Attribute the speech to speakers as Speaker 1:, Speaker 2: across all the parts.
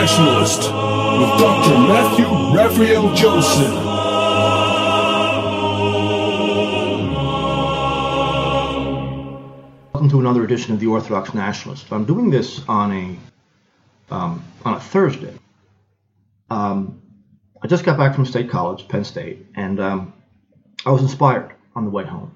Speaker 1: Nationalist with Dr. Matthew Raphael Joseph.
Speaker 2: Welcome to another edition of the Orthodox Nationalist. I'm doing this on a Thursday. I just got back from State College, Penn State, and I was inspired on the way home.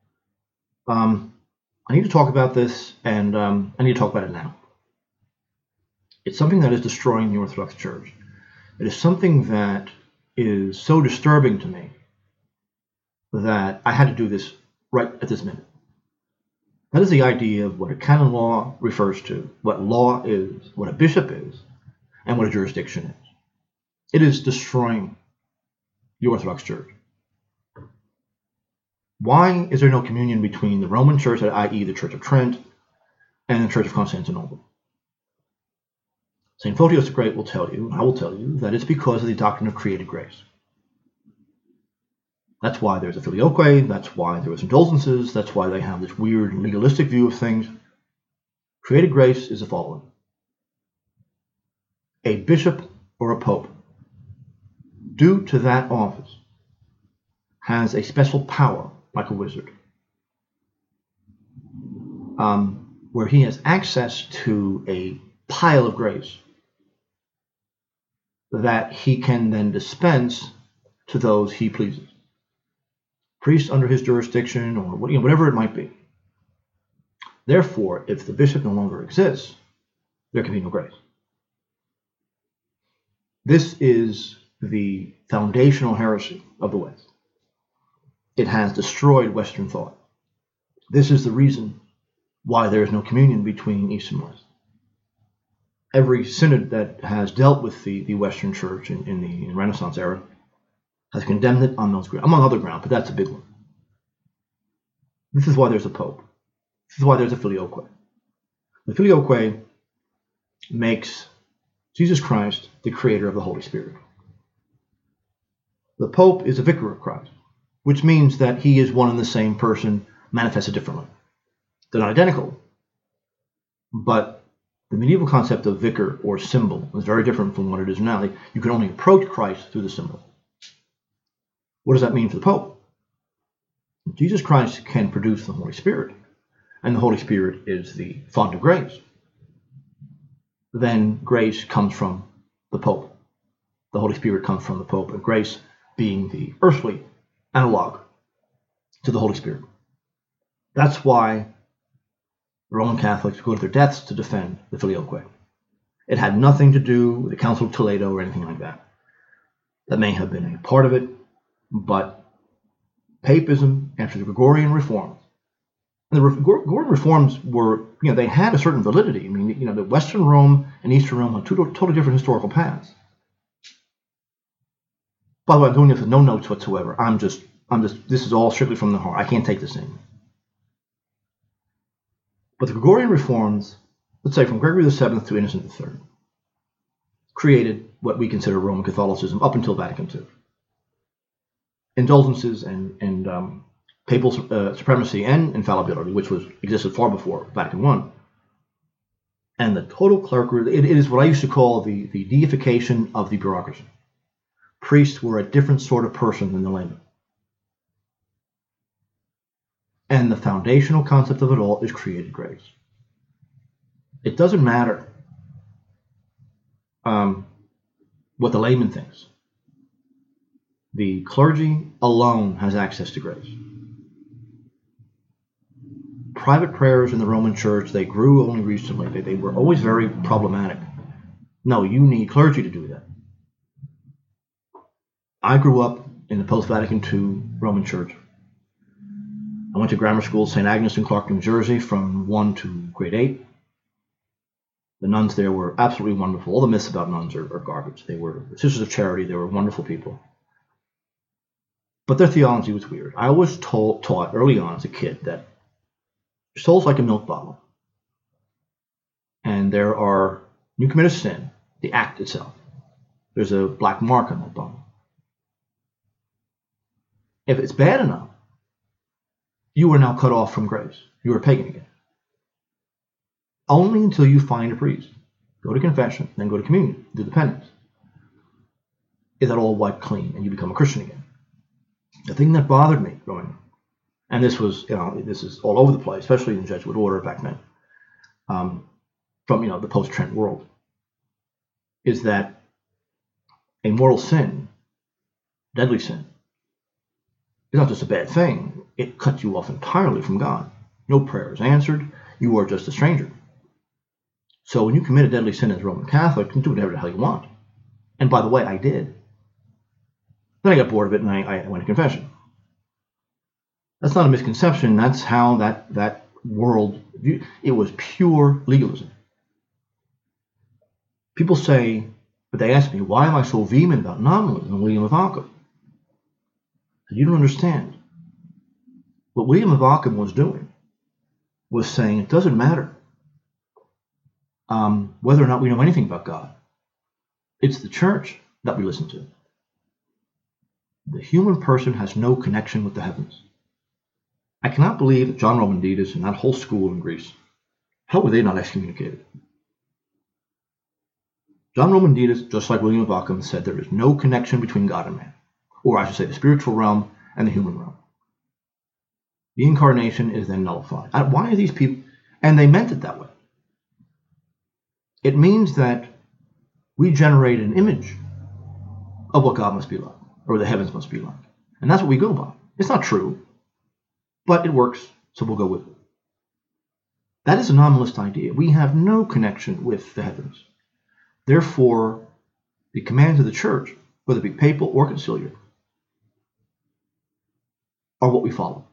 Speaker 2: I need to talk about this, and I need to talk about it now. It's something that is destroying the Orthodox Church. It is something that is so disturbing to me that I had to do this right at this minute. That is the idea of what a canon law refers to, what law is, what a bishop is, and what a jurisdiction is. It is destroying the Orthodox Church. Why is there no communion between the Roman Church, i.e. the Church of Trent, and the Church of Constantinople? St. Photios the Great will tell you, I will tell you, that it's because of the doctrine of created grace. That's why there's a filioque, that's why there was indulgences, that's why they have this weird legalistic view of things. Created grace is the following. A bishop or a pope, due to that office, has a special power, like a wizard, where he has access to a pile of grace that he can then dispense to those he pleases. Priests under his jurisdiction, or whatever it might be. Therefore, if the bishop no longer exists, there can be no grace. This is the foundational heresy of the West. It has destroyed Western thought. This is the reason why there is no communion between East and West. Every synod that has dealt with the Western Church in the Renaissance era has condemned it on those grounds, among other grounds, but that's a big one. This is why there's a pope. This is why there's a filioque. The filioque makes Jesus Christ the creator of the Holy Spirit. The pope is a vicar of Christ, which means that he is one and the same person manifested differently. They're not identical, but the medieval concept of vicar or symbol is very different from what it is now. You can only approach Christ through the symbol. What does that mean for the Pope? Jesus Christ can produce the Holy Spirit, and the Holy Spirit is the font of grace. Then grace comes from the Pope. The Holy Spirit comes from the Pope, and grace being the earthly analog to the Holy Spirit. That's why Roman Catholics go to their deaths to defend the filioque. It had nothing to do with the Council of Toledo or anything like that. That may have been a part of it, but papism after the Gregorian reforms, and the Gregorian reforms were, they had a certain validity. I mean, the Western Rome and Eastern Rome had two totally different historical paths. By the way, I'm doing this with no notes whatsoever. This is all strictly from the heart. I can't take this in. But the Gregorian reforms, let's say from Gregory VII to Innocent III, created what we consider Roman Catholicism up until Vatican II. Indulgences and papal supremacy and infallibility, which existed far before Vatican I, and the total clerical, it is what I used to call the deification of the bureaucracy. Priests were a different sort of person than the layman. And the foundational concept of it all is created grace. It doesn't matter what the layman thinks. The clergy alone has access to grace. Private prayers in the Roman Church, they grew only recently. They were always very problematic. No, you need clergy to do that. I grew up in the post-Vatican II Roman Church. I went to grammar school, St. Agnes in Clark, New Jersey, from 1 to grade 8. The nuns there were absolutely wonderful. All the myths about nuns are garbage. They were Sisters of Charity. They were wonderful people. But their theology was weird. I was taught early on as a kid that your soul's like a milk bottle. And you commit a sin, the act itself. There's a black mark on that bottle. If it's bad enough, you are now cut off from grace. You are pagan again. Only until you find a priest go to confession, then go to communion, do the penance. Is that all wiped clean and you become a Christian again? The thing that bothered me growing up, and this was, this is all over the place, especially in the Jesuit order back then, from, the post-Trent world, is that a mortal sin, deadly sin, is not just a bad thing. It cuts you off entirely from God. No prayer is answered. You are just a stranger. So when you commit a deadly sin as a Roman Catholic, you can do whatever the hell you want. And by the way, I did. Then I got bored of it and I went to confession. That's not a misconception. That's how that world viewed. It was pure legalism. People say, but they ask me, why am I so vehement about nominalism and William of Ockham? You don't understand. What William of Ockham was doing was saying it doesn't matter whether or not we know anything about God. It's the church that we listen to. The human person has no connection with the heavens. I cannot believe that John Romanides and that whole school in Greece, how were they not excommunicated? John Romanides, just like William of Ockham, said there is no connection between God and man, or I should say the spiritual realm and the human realm. The incarnation is then nullified. Why are these people? And they meant it that way. It means that we generate an image of what God must be like, or the heavens must be like. And that's what we go by. It's not true, but it works, so we'll go with it. That is a nominalist idea. We have no connection with the heavens. Therefore, the commands of the church, whether it be papal or conciliar, are what we follow.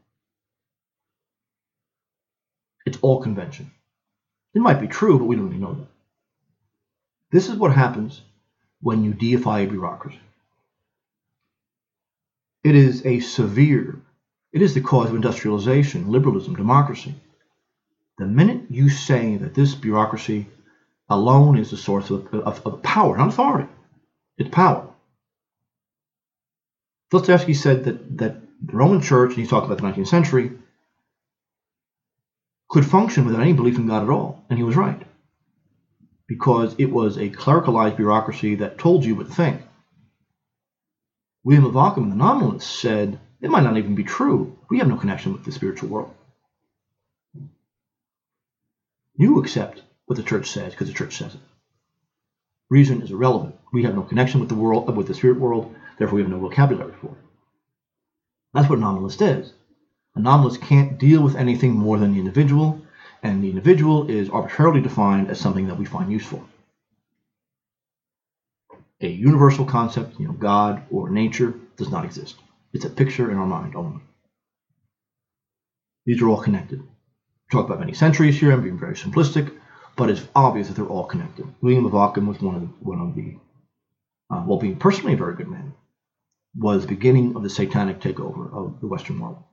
Speaker 2: It's all convention. It might be true, but we don't really know that. This is what happens when you deify a bureaucracy. It is the cause of industrialization, liberalism, democracy. The minute you say that this bureaucracy alone is the source of power, not authority, it's power. Dostoevsky said that the Roman Church, and he's talking about the 19th century, could function without any belief in God at all. And he was right. Because it was a clericalized bureaucracy that told you what to think. William of Ockham, the nominalist, said, it might not even be true. We have no connection with the spiritual world. You accept what the church says because the church says it. Reason is irrelevant. We have no connection with the world, with the spirit world, therefore we have no vocabulary for it. That's what a nominalist is. A nominalist can't deal with anything more than the individual, and the individual is arbitrarily defined as something that we find useful. A universal concept, God or nature, does not exist. It's a picture in our mind only. These are all connected. We talk about many centuries here. I'm being very simplistic, but it's obvious that they're all connected. William of Ockham was one of the while being personally a very good man, was the beginning of the satanic takeover of the Western world.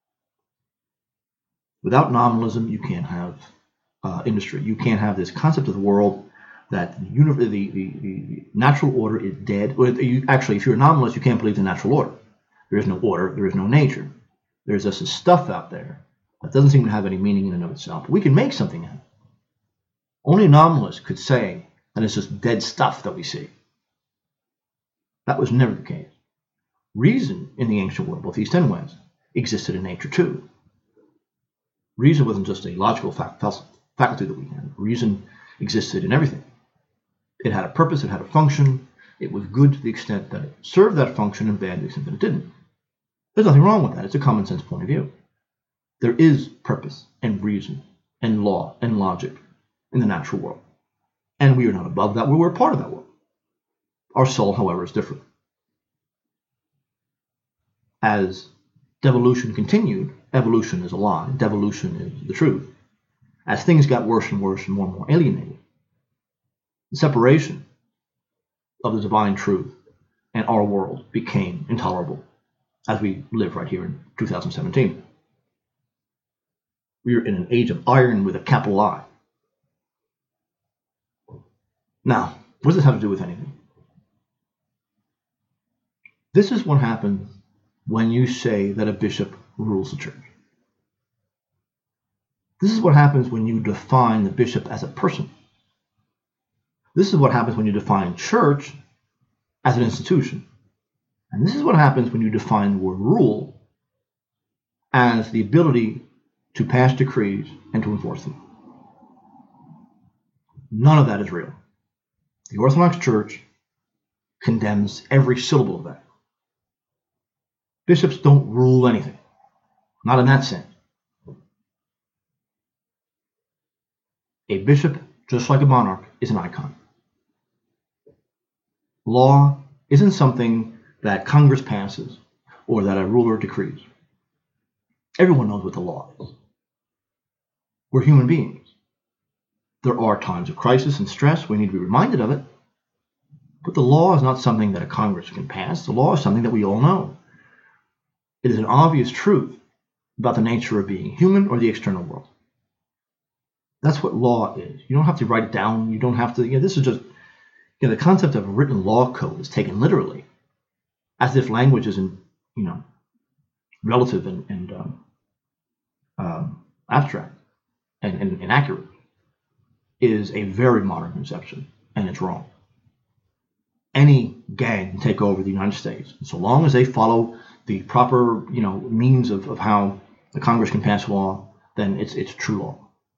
Speaker 2: Without nominalism, you can't have industry. You can't have this concept of the world that the natural order is dead. Actually, if you're a nominalist, you can't believe the natural order. There is no order. There is no nature. There's just this stuff out there that doesn't seem to have any meaning in and of itself. But we can make something out of it. Only a nominalist could say that it's just dead stuff that we see. That was never the case. Reason in the ancient world, both East and West, existed in nature too. Reason wasn't just a logical faculty that we had. Reason existed in everything. It had a purpose, it had a function. It was good to the extent that it served that function and bad to the extent that it didn't. There's nothing wrong with that. It's a common sense point of view. There is purpose and reason and law and logic in the natural world. And we are not above that. We're a part of that world. Our soul, however, is different. As devolution continued, evolution is a lie. Devolution is the truth. As things got worse and worse and more alienated, the separation of the divine truth and our world became intolerable as we live right here in 2017. We are in an age of iron with a capital I. Now, what does this have to do with anything? This is what happens when you say that a bishop rules the church. This is what happens when you define the bishop as a person. This is what happens when you define church as an institution. And this is what happens when you define the word rule as the ability to pass decrees and to enforce them. None of that is real. The Orthodox Church condemns every syllable of that. Bishops don't rule anything, not in that sense. A bishop, just like a monarch, is an icon. Law isn't something that Congress passes or that a ruler decrees. Everyone knows what the law is. We're human beings. There are times of crisis and stress. We need to be reminded of it. But the law is not something that a Congress can pass. The law is something that we all know. It is an obvious truth about the nature of being human or the external world. That's what law is. You don't have to write it down. You don't have to, this is just, the concept of a written law code is taken literally, as if language isn't, relative and abstract and inaccurate, is a very modern conception, and it's wrong. Any gang can take over the United States, so long as they follow the proper, means of how the Congress can pass law, then it's true law.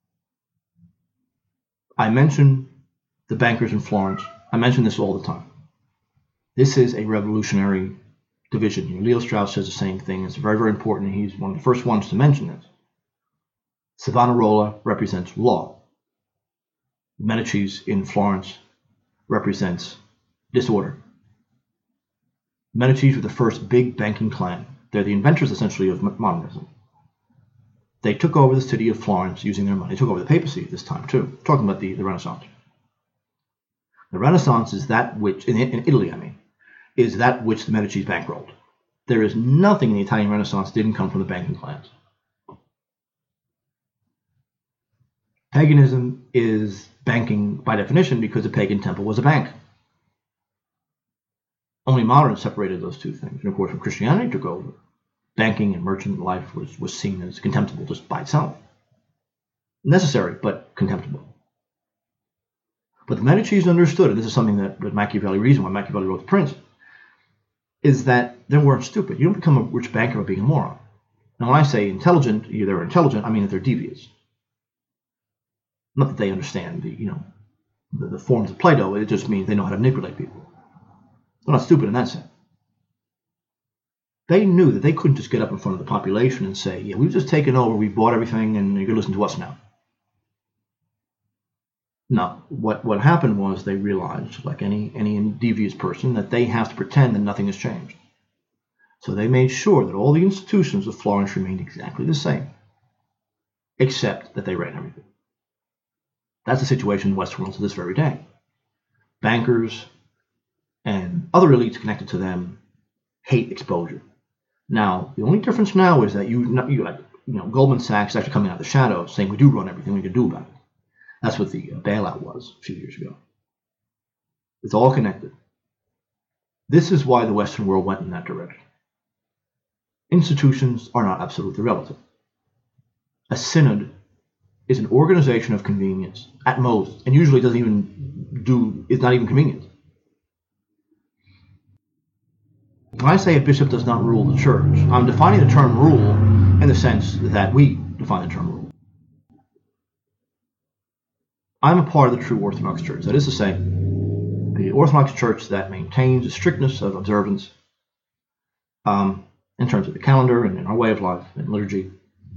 Speaker 2: I mention the bankers in Florence. I mention this all the time. This is a revolutionary division here. Leo Strauss says the same thing. It's very, very important. He's one of the first ones to mention this. Savonarola represents law. Medicis in Florence represents disorder. Medicis were the first big banking clan. They're the inventors, essentially, of modernism. They took over the city of Florence using their money. They took over the papacy at this time, too. Talking about the Renaissance. The Renaissance is that which, in Italy, is that which the Medicis bankrolled. There is nothing in the Italian Renaissance that didn't come from the banking clans. Paganism is banking by definition because the pagan temple was a bank. Only moderns separated those two things. And of course, when Christianity took over, banking and merchant life was seen as contemptible just by itself. Necessary, but contemptible. But the Medicis understood, and this is something that Machiavelli, reason why Machiavelli wrote The Prince, is that they weren't stupid. You don't become a rich banker by being a moron. Now, when I say intelligent, they're intelligent, I mean that they're devious. Not that they understand the forms of Plato. It just means they know how to manipulate people. They're not stupid in that sense. They knew that they couldn't just get up in front of the population and say, yeah, we've just taken over, we've bought everything, and you're going to listen to us now. No, what happened was they realized, like any devious person, that they have to pretend that nothing has changed. So they made sure that all the institutions of Florence remained exactly the same, except that they ran everything. That's the situation in the Western world to this very day. Bankers and other elites connected to them hate exposure. Now, the only difference now is that Goldman Sachs is actually coming out of the shadows saying we do run everything we can do about it. That's what the bailout was a few years ago. It's all connected. This is why the Western world went in that direction. Institutions are not absolutely relative. A synod is an organization of convenience at most, and usually is not even convenient. When I say a bishop does not rule the church, I'm defining the term rule in the sense that we define the term rule. I'm a part of the true Orthodox Church. That is to say, the Orthodox Church that maintains the strictness of observance in terms of the calendar and in our way of life and liturgy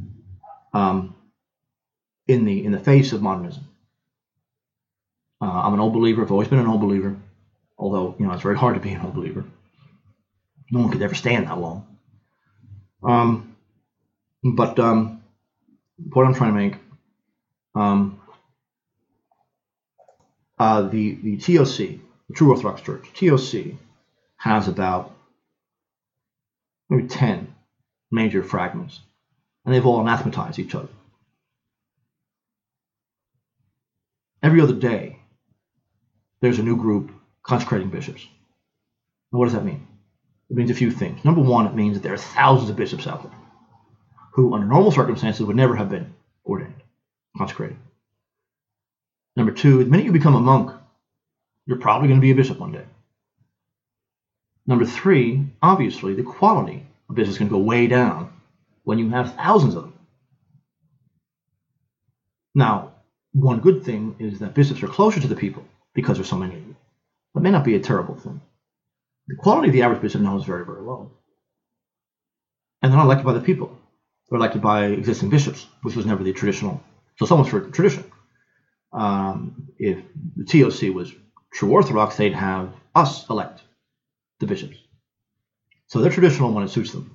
Speaker 2: in the face of modernism. I'm an old believer. I've always been an old believer, although it's very hard to be an old believer. No one could ever stand that long. But the point I'm trying to make, the TOC, the True Orthodox Church, TOC, has about maybe 10 major fragments, and they've all anathematized each other. Every other day, there's a new group consecrating bishops. Now, what does that mean? It means a few things. Number one, it means that there are thousands of bishops out there who, under normal circumstances, would never have been ordained, consecrated. Number two, the minute you become a monk, You're probably going to be a bishop one day. Number three, obviously, the quality of bishops can go way down when you have thousands of them. Now, one good thing is that bishops are closer to the people because there's so many of you. That may not be a terrible thing. The quality of the average bishop now is very, very low. And they're not elected by the people. They're elected by existing bishops, which was never the traditional. So it's almost for tradition. If the TOC was true Orthodox, they'd have us elect the bishops. So they're traditional when it suits them.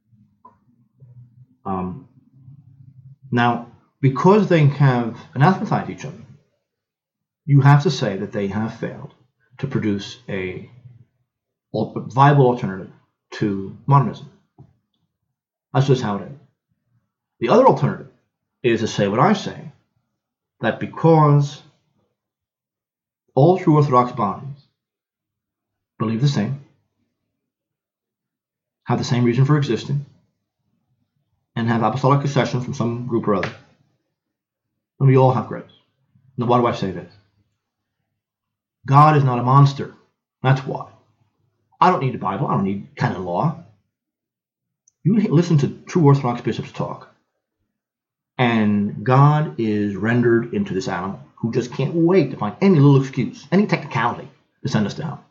Speaker 2: Now, because they have anathematized each other, you have to say that they have failed to produce a viable alternative to modernism. That's just how it is. The other alternative is to say what I say, that because all true Orthodox bodies believe the same, have the same reason for existing, and have apostolic succession from some group or other, and we all have grace. Now, why do I say this? God is not a monster. That's why. I don't need a Bible. I don't need canon law. You listen to true Orthodox bishops talk, and God is rendered into this animal who just can't wait to find any little excuse, any technicality to send us to hell.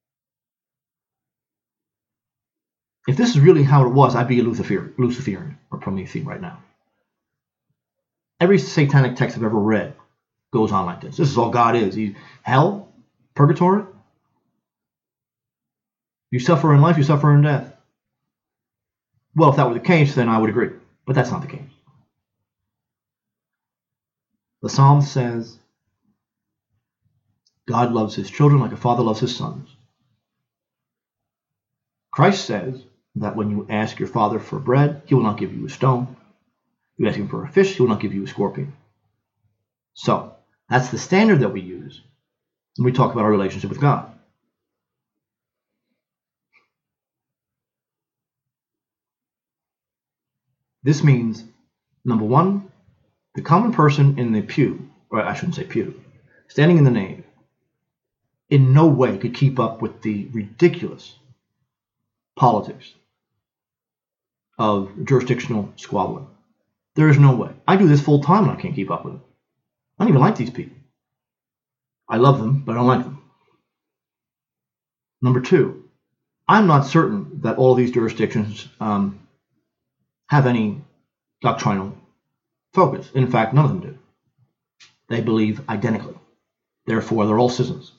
Speaker 2: If this is really how it was, I'd be a Luciferian or Promethean right now. Every satanic text I've ever read goes on like this. This is all God is. Hell, purgatory. You suffer in life, you suffer in death. Well, if that were the case, then I would agree. But that's not the case. The Psalm says, God loves his children like a father loves his sons. Christ says that when you ask your father for bread, he will not give you a stone. You ask him for a fish, he will not give you a scorpion. So, that's the standard that we use when we talk about our relationship with God. This means, number one, the common person in the pew, or I shouldn't say pew, standing in the nave, in no way could keep up with the ridiculous politics of jurisdictional squabbling. There is no way. I do this full time and I can't keep up with it. I don't even like these people. I love them, but I don't like them. Number two, I'm not certain that all these jurisdictions have any doctrinal focus. In fact, none of them do. They believe identically. Therefore, they're all schisms.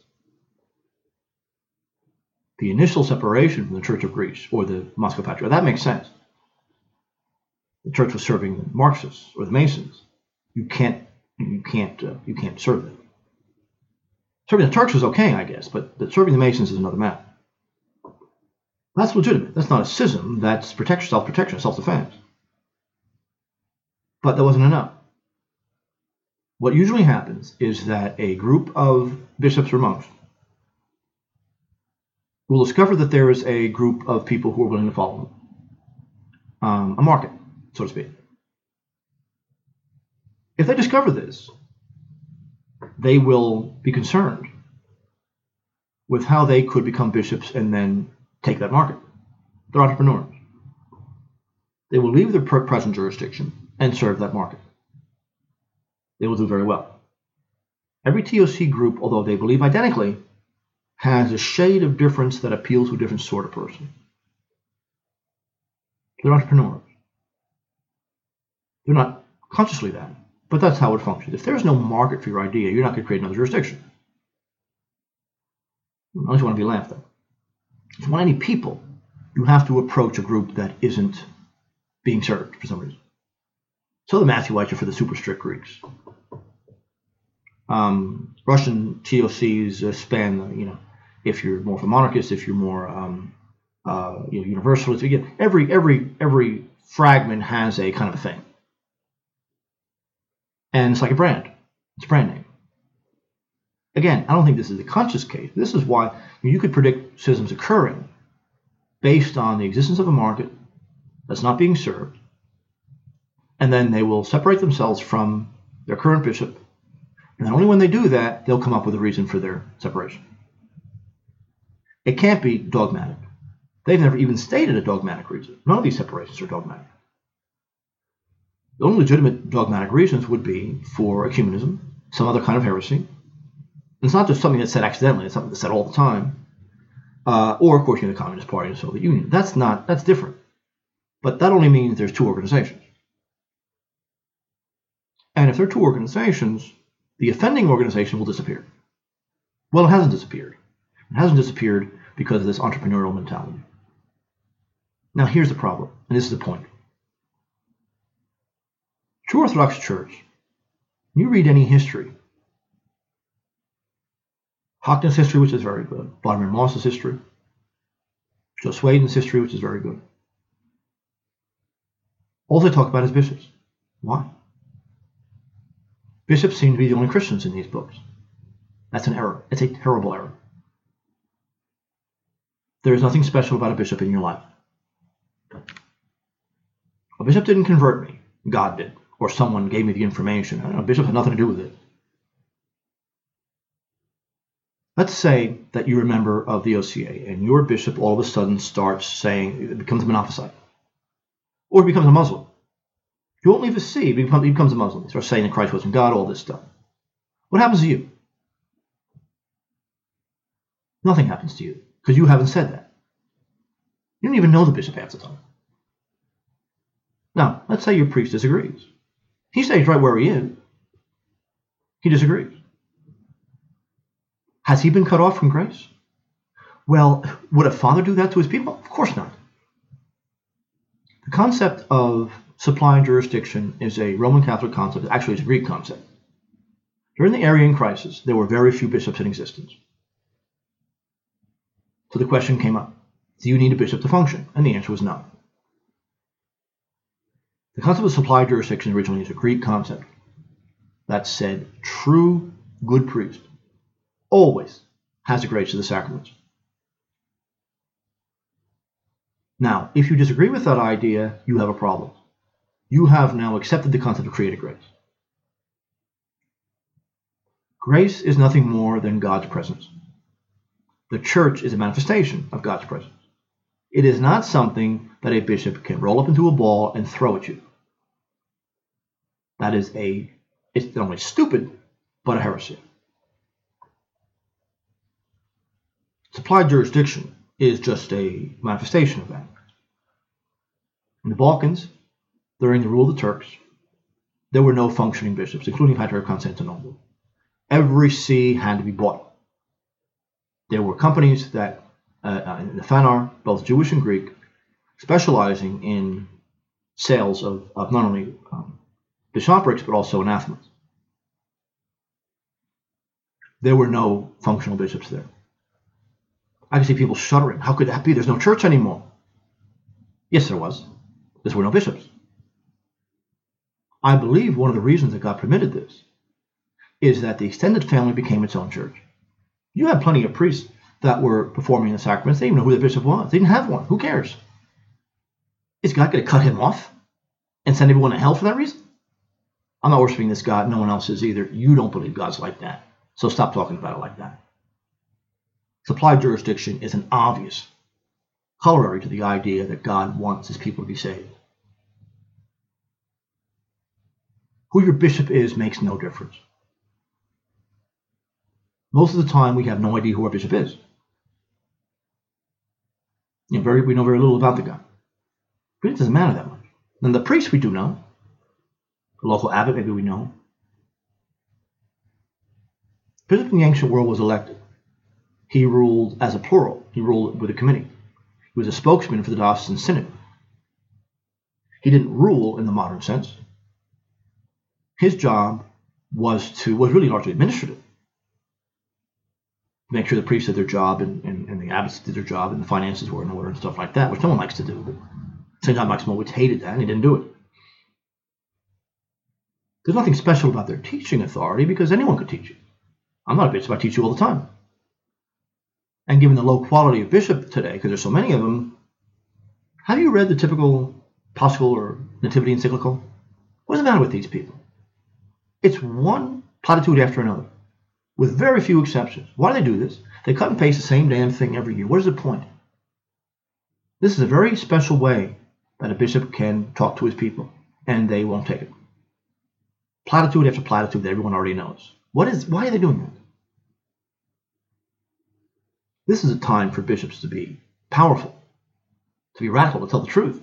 Speaker 2: The initial separation from the Church of Greece or the Moscow Patriarchate, that makes sense. The church was serving the Marxists or the Masons. You can't serve them. Serving the Turks is okay, I guess, but serving the Masons is another matter. That's legitimate. That's not a schism. That's self-protection, self-defense. But that wasn't enough. What usually happens is that a group of bishops or monks will discover that there is a group of people who are willing to follow them. A market, so to speak. If they discover this, they will be concerned with how they could become bishops and then take that market. They're entrepreneurs. They will leave their present jurisdiction and serve that market. They will do very well. Every TOC group, although they believe identically, has a shade of difference that appeals to a different sort of person. They're entrepreneurs. They're not consciously that, but that's how it functions. If there's no market for your idea, you're not going to create another jurisdiction. Unless you want to be laughed at. If you want any people, you have to approach a group that isn't being served for some reason. So the Matthewites are for the super strict Greeks. Russian TOCs span, if you're more of a monarchist, if you're more universalist. Again, every fragment has a kind of a thing, and it's like a brand. It's a brand name. Again, I don't think this is a conscious case. This is why you could predict schisms occurring based on the existence of a market that's not being served, and then they will separate themselves from their current bishop, and then only when they do that, they'll come up with a reason for their separation. It can't be dogmatic. They've never even stated a dogmatic reason. None of these separations are dogmatic. The only legitimate dogmatic reasons would be for ecumenism, some other kind of heresy. And it's not just something that's said accidentally, it's something that's said all the time. Or, of course, the Communist Party and the Soviet Union. That's different. But that only means there's two organizations. And if there are two organizations, the offending organization will disappear. Well, it hasn't disappeared. It hasn't disappeared because of this entrepreneurial mentality. Now, here's the problem, and this is the point. True Orthodox Church, you read any history, Hockney's history, which is very good, Vladimir Moss's history, Joe Swaden's history, which is very good. All they talk about is bishops. Why? Bishops seem to be the only Christians in these books. That's an error. It's a terrible error. There is nothing special about a bishop in your life. A bishop didn't convert me. God did. Or someone gave me the information. A bishop had nothing to do with it. Let's say that you're a member of the OCA and your bishop all of a sudden starts saying, it becomes a Monophysite. Or becomes a Muslim. He won't leave his see, he becomes a Muslim. He starts saying that Christ wasn't God, all this stuff. What happens to you? Nothing happens to you, because you haven't said that. You don't even know the bishop half the time. Now, let's say your priest disagrees. He stays right where he is. He disagrees. Has he been cut off from grace? Well, would a father do that to his people? Of course not. The concept of supply jurisdiction is a Roman Catholic concept. Actually, it's a Greek concept. During the Arian crisis, there were very few bishops in existence. So the question came up, do you need a bishop to function? And the answer was no. The concept of supply jurisdiction originally is a Greek concept that said true good priest always has the grace of the sacraments. Now, if you disagree with that idea, you have a problem. You have now accepted the concept of created grace. Grace is nothing more than God's presence. The church is a manifestation of God's presence. It is not something that a bishop can roll up into a ball and throw at you. That is it's not only stupid, but a heresy. Supply jurisdiction is just a manifestation of that. In the Balkans, during the rule of the Turks, there were no functioning bishops, including Patriarch of Constantinople. Every see had to be bought. There were companies that, in the Phanar, both Jewish and Greek, specializing in sales of not only bishoprics, but also anathemas. There were no functional bishops there. I can see people shuddering. How could that be? There's no church anymore. Yes, there was. There were no bishops. I believe one of the reasons that God permitted this is that the extended family became its own church. You had plenty of priests that were performing the sacraments. They didn't even know who the bishop was. They didn't have one. Who cares? Is God going to cut him off and send everyone to hell for that reason? I'm not worshiping this God. No one else is either. You don't believe God's like that. So stop talking about it like that. Supply jurisdiction is an obvious corollary to the idea that God wants his people to be saved. Who your bishop is makes no difference. Most of the time, we have no idea who our bishop is. We know very little about the guy. But it doesn't matter that much. Then the priest we do know. The local abbot, maybe we know. Bishop in the ancient world was elected. He ruled as a plural. He ruled with a committee. He was a spokesman for the diocesan synod. He didn't rule in the modern sense. His job was really largely administrative. Make sure the priests did their job and the abbots did their job and the finances were in order and stuff like that, which no one likes to do. But St. John Maximowitz hated that and he didn't do it. There's nothing special about their teaching authority because anyone could teach you. I'm not a bishop, I teach you all the time. And given the low quality of bishop today, because there's so many of them, have you read the typical Paschal or Nativity encyclical? What's the matter with these people? It's one platitude after another. with very few exceptions. Why do they do this? They cut and paste the same damn thing every year. What is the point? This is a very special way that a bishop can talk to his people, and they won't take it. Platitude after platitude that everyone already knows. Why are they doing that? This is a time for bishops to be powerful, to be radical, to tell the truth.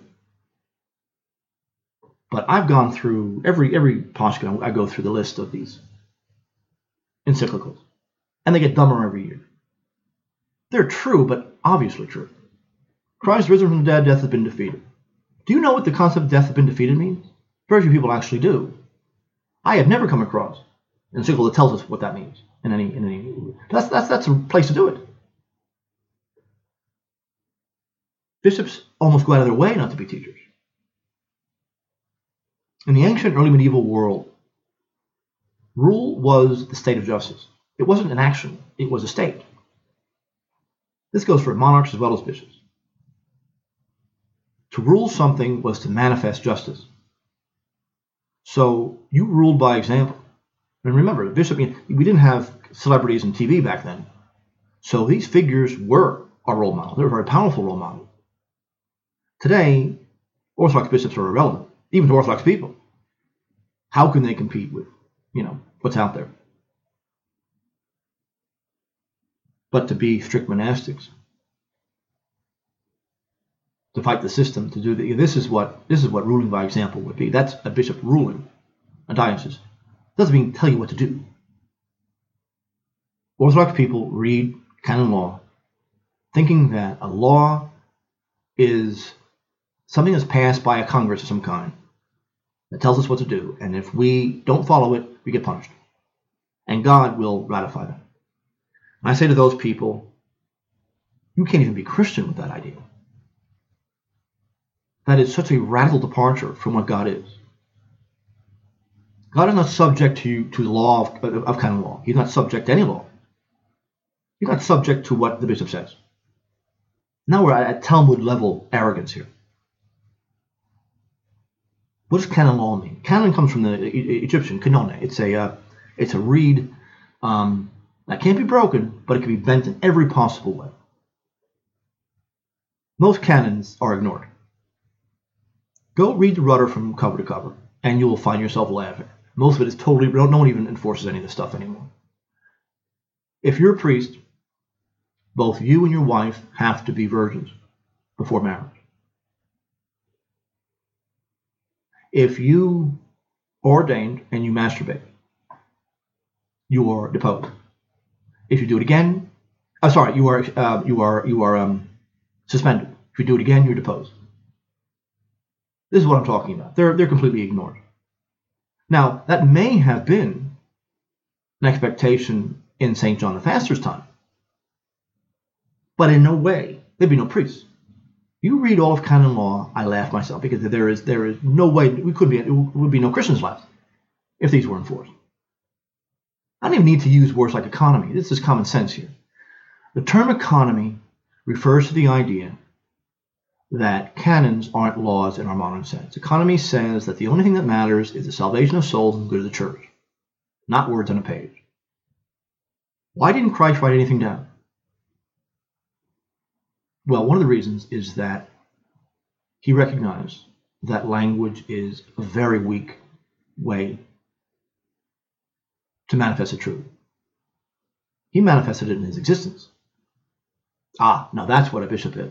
Speaker 2: But I've gone through every podcast. I go through the list of these encyclicals, and they get dumber every year. They're true, but obviously true. Christ risen from the dead, death has been defeated. Do you know what the concept of death has been defeated means? Very few people actually do. I have never come across an encyclical that tells us what that means in any. That's a place to do it. Bishops almost go out of their way not to be teachers. In the ancient early medieval world, rule was the state of justice. It wasn't an action, it was a state. This goes for monarchs as well as bishops. To rule something was to manifest justice. So you ruled by example. And remember, the bishop, we didn't have celebrities and TV back then. So these figures were a role model. They were a very powerful role model. Today, Orthodox bishops are irrelevant, even to Orthodox people. How can they compete with, what's out there? But to be strict monastics, to fight the system, to do this is what ruling by example would be. That's a bishop ruling a diocese. Doesn't mean tell you what to do. Orthodox people read canon law thinking that a law is something that's passed by a Congress of some kind that tells us what to do, and if we don't follow it, we get punished. And God will ratify that. And I say to those people, you can't even be Christian with that idea. That is such a radical departure from what God is. God is not subject to the law of canon law. He's not subject to any law. He's not subject to what the bishop says. Now we're at Talmud level arrogance here. What does canon law mean? Canon comes from the Egyptian kanone. It's a reed that can't be broken, but it can be bent in every possible way. Most canons are ignored. Go read the Rudder from cover to cover, and you will find yourself laughing. Most of it is totally, no one even enforces any of this stuff anymore. If you're a priest, both you and your wife have to be virgins before marriage. If you are ordained and you masturbate, you are deposed. If you do it again, you are suspended. If you do it again, you're deposed. This is what I'm talking about. They're completely ignored. Now, that may have been an expectation in St. John the Faster's time, but in no way, there'd be no priests. You read all of canon law, I laugh myself, because there is no way, it would be no Christians left if these were enforced. I don't even need to use words like economy. This is common sense here. The term economy refers to the idea that canons aren't laws in our modern sense. Economy says that the only thing that matters is the salvation of souls and the good of the church, not words on a page. Why didn't Christ write anything down? Well, one of the reasons is that he recognized that language is a very weak way to manifest the truth. He manifested it in his existence. Now that's what a bishop is.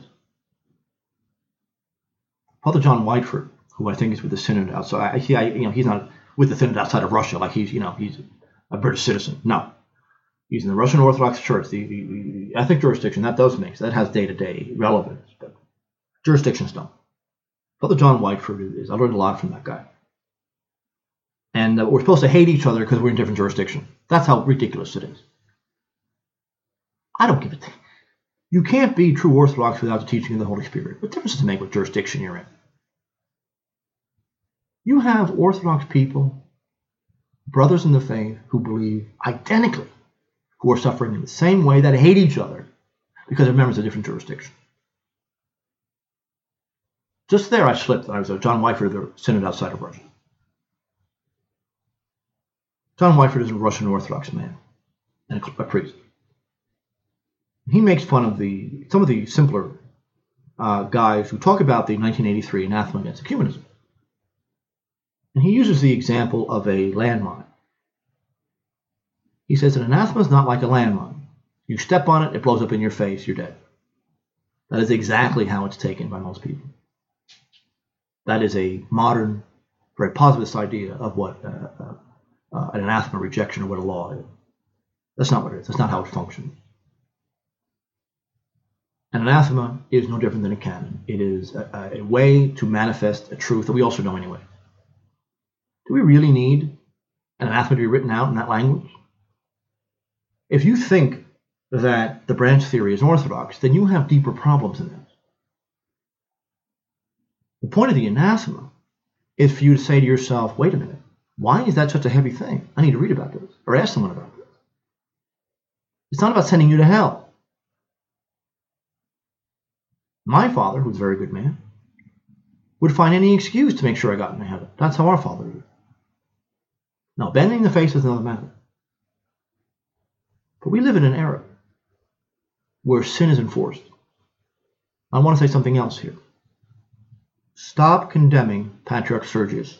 Speaker 2: Father John Whiteford, who I think is with the Synod outside, he's not with the Synod outside of Russia, like he's a British citizen. No, he's in the Russian Orthodox Church, the ethnic jurisdiction. That has day-to-day relevance, but jurisdictions don't. Father John Whiteford I learned a lot from that guy. And we're supposed to hate each other because we're in different jurisdictions. That's how ridiculous it is. I don't give a damn. You can't be true Orthodox without the teaching of the Holy Spirit. What difference does it make what jurisdiction you're in? You have Orthodox people, brothers in the faith, who believe identically, who are suffering in the same way, that hate each other because they're members of different jurisdictions. Just there I slipped. I was John Whiteford of the Synod outside of Russia. John Whiteford is a Russian Orthodox man. and a priest. He makes fun of some of the simpler guys who talk about the 1983 anathema against ecumenism. And he uses the example of a landmine. He says an anathema is not like a landmine. You step on it, it blows up in your face, you're dead. That is exactly how it's taken by most people. That is a modern, very positivist idea of what an anathema rejection or what a law is. That's not what it is. That's not how it functions. An anathema is no different than a canon. It is a way to manifest a truth that we also know anyway. Do we really need an anathema to be written out in that language? If you think that the branch theory is orthodox, then you have deeper problems than this. The point of the anathema is for you to say to yourself, wait a minute, why is that such a heavy thing? I need to read about this or ask someone about this. It's not about sending you to hell. My father, who's a very good man, would find any excuse to make sure I got into heaven. That's how our father is. Now, bending the face is another matter. But we live in an era where sin is enforced. I want to say something else here. Stop condemning Patriarch Sergius.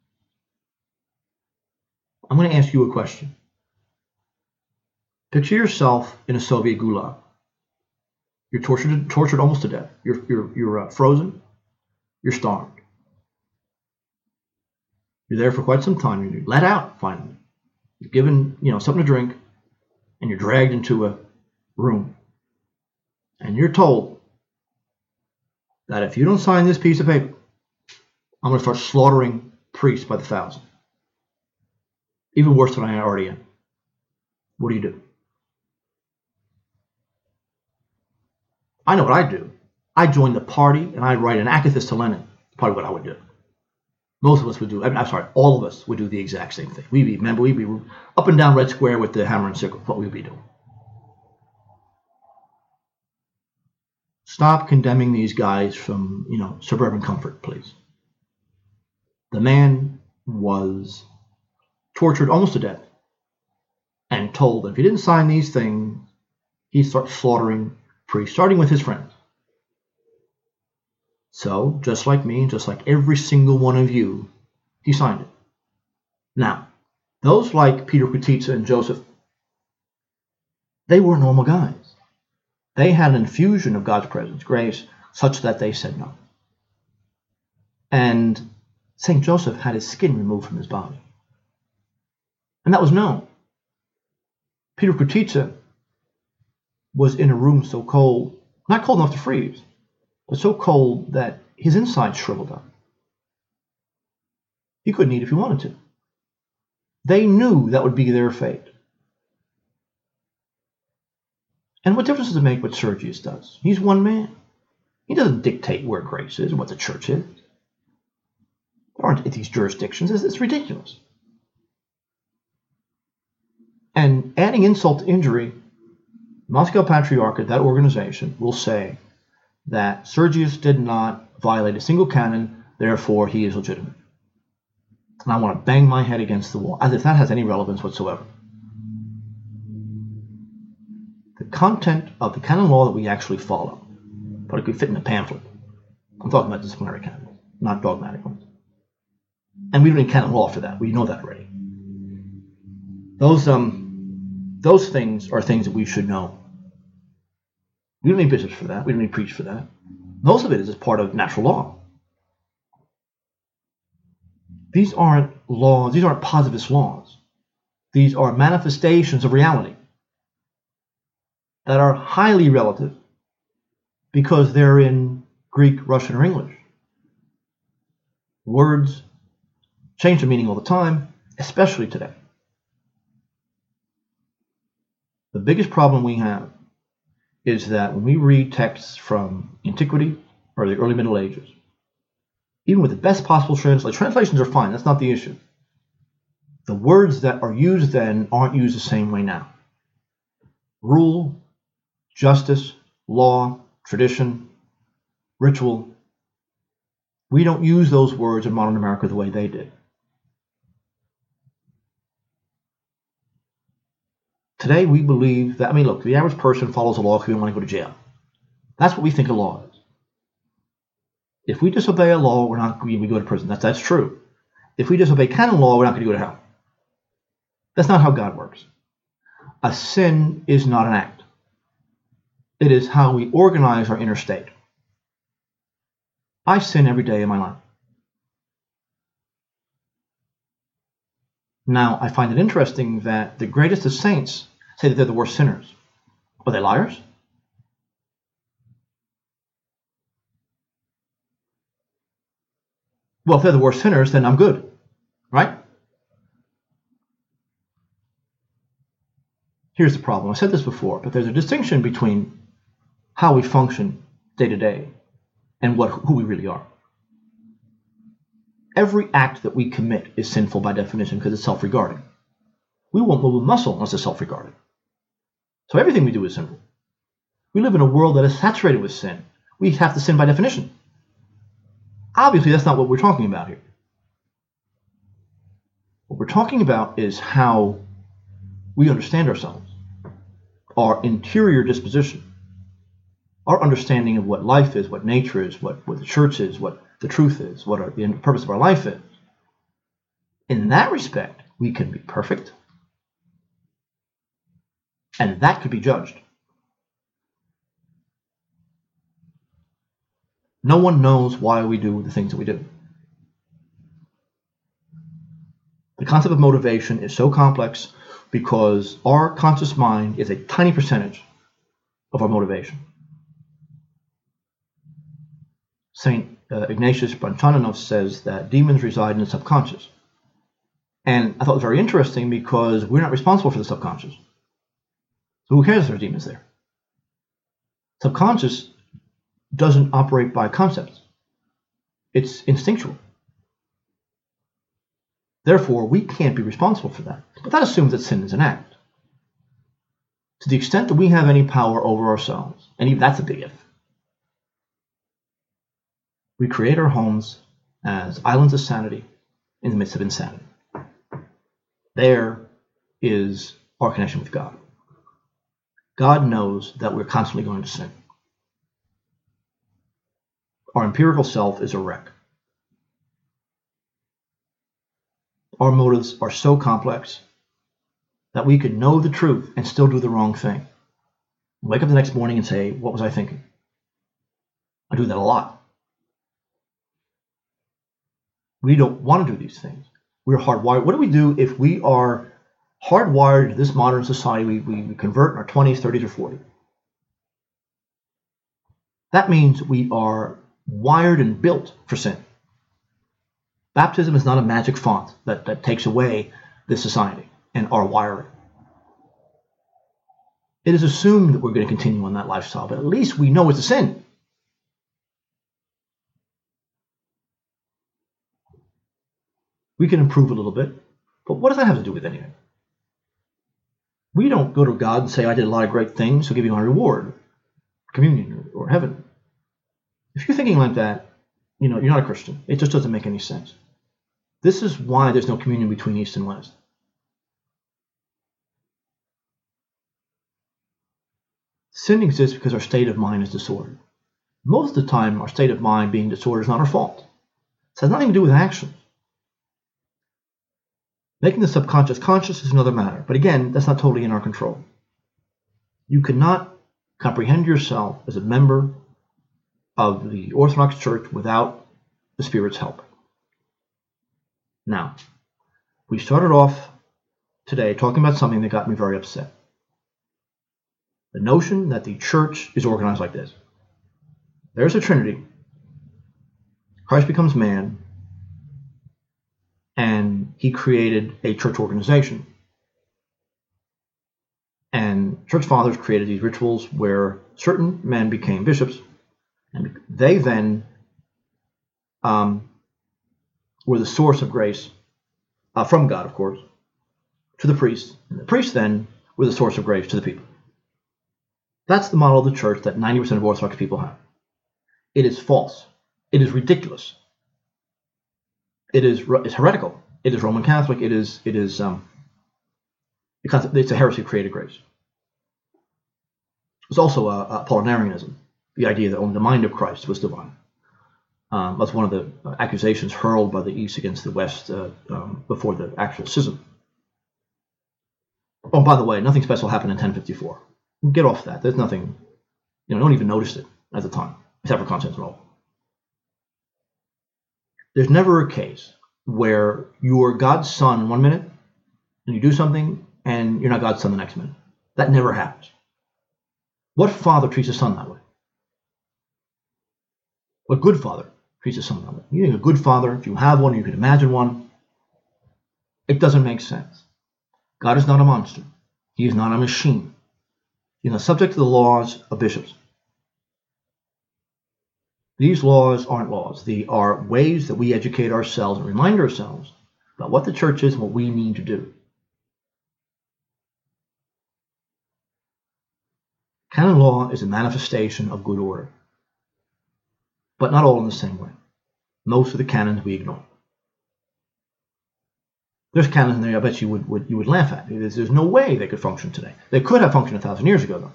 Speaker 2: I'm going to ask you a question. Picture yourself in a Soviet gulag. You're tortured almost to death. You're frozen. You're starved. You're there for quite some time. You're let out finally. You're given, something to drink, and you're dragged into a room. And you're told that if you don't sign this piece of paper, I'm going to start slaughtering priests by the thousand. Even worse than I already am. What do? I know what I'd do. I'd join the party and I'd write an akathist to Lenin. Probably what I would do. Most of us would do, all of us would do the exact same thing. We'd be up and down Red Square with the hammer and sickle. What we'd be doing. Stop condemning these guys from, suburban comfort, please. The man was tortured almost to death and told that if he didn't sign these things, he'd start slaughtering priests, starting with his friends. So, just like me, just like every single one of you, he signed it. Now, those like Peter Kutitsa and Joseph, they were normal guys. They had an infusion of God's presence, grace, such that they said no. And St. Joseph had his skin removed from his body. And that was known. Peter Kutitsa was in a room so cold, not cold enough to freeze, but so cold that his insides shriveled up. He couldn't eat if he wanted to. They knew that would be their fate. And what difference does it make what Sergius does? He's one man. He doesn't dictate where grace is and what the church is. There aren't these jurisdictions. It's ridiculous. And adding insult to injury, Moscow Patriarchate, that organization, will say that Sergius did not violate a single canon, therefore he is legitimate. And I want to bang my head against the wall, as if that has any relevance whatsoever. The content of the canon law that we actually follow, but it could fit in a pamphlet. I'm talking about disciplinary canons, not dogmatic ones. And we don't need canon law for that. We know that already. Those things are things that we should know. We don't need bishops for that. We don't need priests for that. Most of it is as part of natural law. These aren't laws. These aren't positivist laws. These are manifestations of reality that are highly relative because they're in Greek, Russian, or English. Words change their meaning all the time, especially today. The biggest problem we have is that when we read texts from antiquity or the early Middle Ages, even with the best possible translations are fine, that's not the issue. The words that are used then aren't used the same way now. Rule, justice, law, tradition, ritual. We don't use those words in modern America the way they did. Today we believe that, look, the average person follows the law because we don't want to go to jail. That's what we think a law is. If we disobey a law, we go to prison. That's true. If we disobey canon law, we're not going to go to hell. That's not how God works. A sin is not an act. It is how we organize our inner state. I sin every day in my life. Now, I find it interesting that the greatest of saints say that they're the worst sinners. Are they liars? Well, if they're the worst sinners, then I'm good, right? Here's the problem. I said this before, but there's a distinction between how we function day to day and who we really are. Every act that we commit is sinful by definition because it's self-regarding. We won't move a muscle unless it's self-regarding. So everything we do is sinful. We live in a world that is saturated with sin. We have to sin by definition. Obviously, that's not what we're talking about here. What we're talking about is how we understand ourselves, our interior disposition, our understanding of what life is, what nature is, what the church is, what the truth is, what the purpose of our life is. In that respect, we can be perfect, and that could be judged. No one knows why we do the things that we do. The concept of motivation is so complex because our conscious mind is a tiny percentage of our motivation. St. Ignatius Brentanoff says that demons reside in the subconscious. And I thought it was very interesting because we're not responsible for the subconscious. So who cares if there are demons there? Subconscious doesn't operate by concepts. It's instinctual. Therefore, we can't be responsible for that. But that assumes that sin is an act. To the extent that we have any power over ourselves, and even that's a big if, we create our homes as islands of sanity in the midst of insanity. There is our connection with God. God knows that we're constantly going to sin. Our empirical self is a wreck. Our motives are so complex that we could know the truth and still do the wrong thing. Wake up the next morning and say, what was I thinking? I do that a lot. We don't want to do these things. We're hardwired. What do we do if we are hardwired to this modern society? We convert in our 20s, 30s, or 40s. That means we are wired and built for sin. Baptism is not a magic font that takes away this society and our wiring. It is assumed that we're going to continue on that lifestyle, but at least we know it's a sin. We can improve a little bit, but what does that have to do with anything? We don't go to God and say, I did a lot of great things, so give you my reward, communion, or heaven. If you're thinking like that, you're not a Christian. It just doesn't make any sense. This is why there's no communion between East and West. Sin exists because our state of mind is disordered. Most of the time, our state of mind being disordered is not our fault. It has nothing to do with actions. Making the subconscious conscious is another matter, but again, that's not totally in our control. You cannot comprehend yourself as a member of the Orthodox Church without the Spirit's help. Now, we started off today talking about something that got me very upset. The notion that the church is organized like this. There's a Trinity. Christ becomes man, and he created a church organization. And church fathers created these rituals where certain men became bishops, and they then were the source of grace from God, of course, to the priests. And the priests then were the source of grace to the people. That's the model of the church that 90% of Orthodox people have. It is false. It is ridiculous. It's heretical. It is Roman Catholic. It is because it's a heresy of created grace. There's also a Apollinarianism, the idea that only the mind of Christ was divine. That's one of the accusations hurled by the East against the West before the actual schism. Oh, by the way, nothing special happened in 1054. Get off that. There's nothing, don't even notice it at the time, except for Constantinople. There's never a case where you're God's son 1 minute, and you do something, and you're not God's son the next minute. That never happens. What father treats his son that way? What good father treats his son that way? You think a good father, if you have one, you could imagine one. It doesn't make sense. God is not a monster. He is not a machine. He's not subject to the laws of bishops. These laws aren't laws. They are ways that we educate ourselves and remind ourselves about what the church is and what we need to do. Canon law is a manifestation of good order, but not all in the same way. Most of the canons we ignore. There's canons in there I bet you would laugh at. There's no way they could function today. They could have functioned 1,000 years ago, though.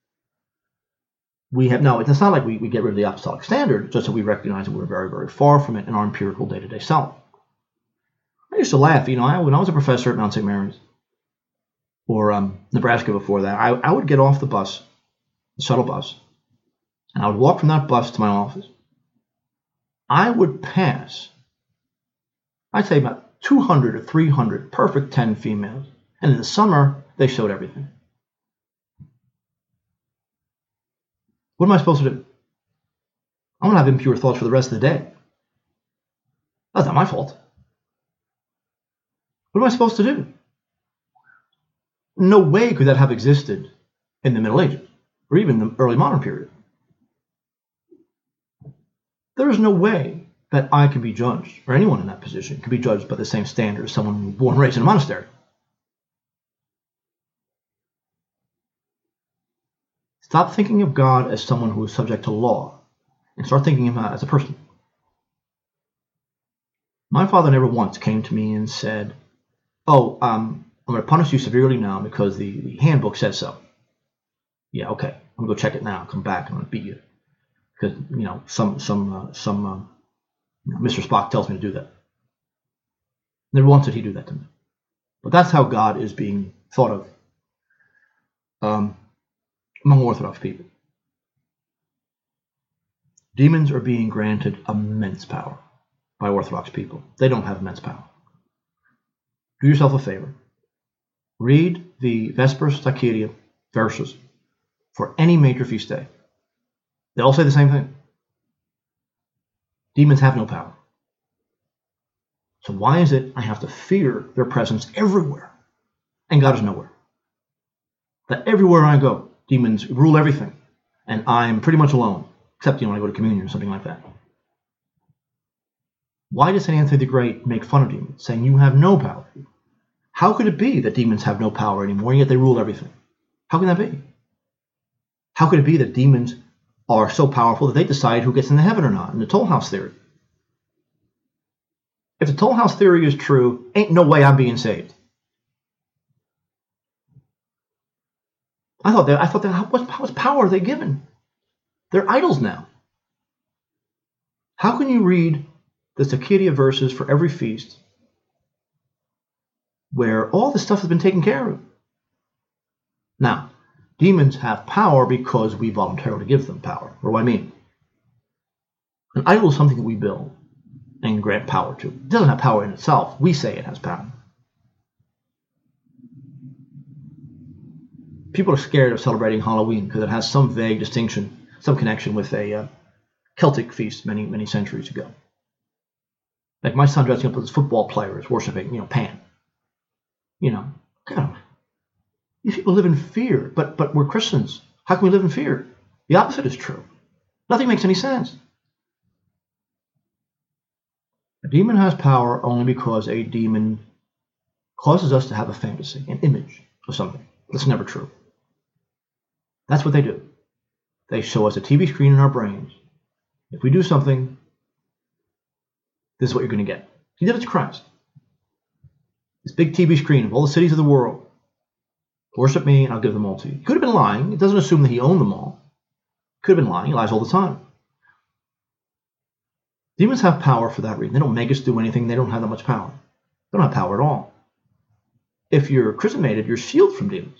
Speaker 2: It's not like we get rid of the apostolic standard, just that we recognize that we're very, very far from it in our empirical day-to-day self. I used to laugh, when I was a professor at Mount St. Mary's, or Nebraska before that, I would get off the bus, the shuttle bus, and I would walk from that bus to my office. I would pass, I'd say about 200 or 300 perfect 10 females, and in the summer, they showed everything. What am I supposed to do? I'm going to have impure thoughts for the rest of the day. That's not my fault. What am I supposed to do? No way could that have existed in the Middle Ages, or even the early modern period. There is no way that I can be judged, or anyone in that position can be judged by the same standard as someone born and raised in a monastery. Stop thinking of God as someone who is subject to law, and start thinking of him as a person. My father never once came to me and said, I'm going to punish you severely now because the handbook says so. Yeah, okay, I'm going to go check it now, come back, I'm going to beat you. Because, Mr. Spock tells me to do that. Never once did he do that to me. But that's how God is being thought of among Orthodox people. Demons are being granted immense power by Orthodox people. They don't have immense power. Do yourself a favor. Read the Vespers Staccaria verses for any major feast day. They all say the same thing. Demons have no power. So why is it I have to fear their presence everywhere and God is nowhere? That everywhere I go, demons rule everything, and I'm pretty much alone, except when I go to communion or something like that. Why does St. Anthony the Great make fun of demons, saying you have no power? How could it be that demons have no power anymore, and yet they rule everything? How can that be? How could it be that demons are so powerful that they decide who gets into heaven or not, in the toll house theory? If the toll house theory is true, ain't no way I'm being saved. I thought that what power are they given? They're idols now. How can you read the Staccaria verses for every feast where all this stuff has been taken care of? Now, demons have power because we voluntarily give them power. What do I mean? An idol is something that we build and grant power to. It doesn't have power in itself. We say it has power. People are scared of celebrating Halloween because it has some vague distinction, some connection with a Celtic feast many, many centuries ago. Like my son dressing up as football players, worshiping, Pan. God, these people live in fear, but we're Christians. How can we live in fear? The opposite is true. Nothing makes any sense. A demon has power only because a demon causes us to have a fantasy, an image of something. That's never true. That's what they do. They show us a TV screen in our brains. If we do something, this is what you're going to get. He did it to Christ. This big TV screen of all the cities of the world. Worship me, and I'll give them all to you. He could have been lying. It doesn't assume that he owned them all. Could have been lying. He lies all the time. Demons have power for that reason. They don't make us do anything. They don't have that much power. They don't have power at all. If you're chrismated, you're shielded from demons.